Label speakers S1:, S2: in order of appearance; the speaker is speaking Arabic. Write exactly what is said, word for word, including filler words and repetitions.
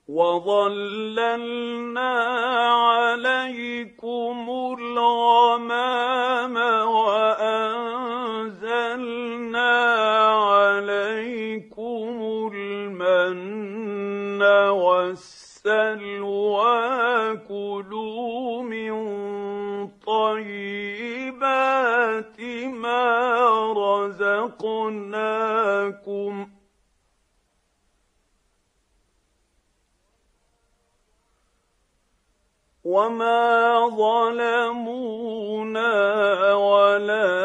S1: وظللنا عليكم الغمام وأنزلنا عليكم المن والسلوى كلوا من طيبات ما رزقناكم وما ظلمونا ولكن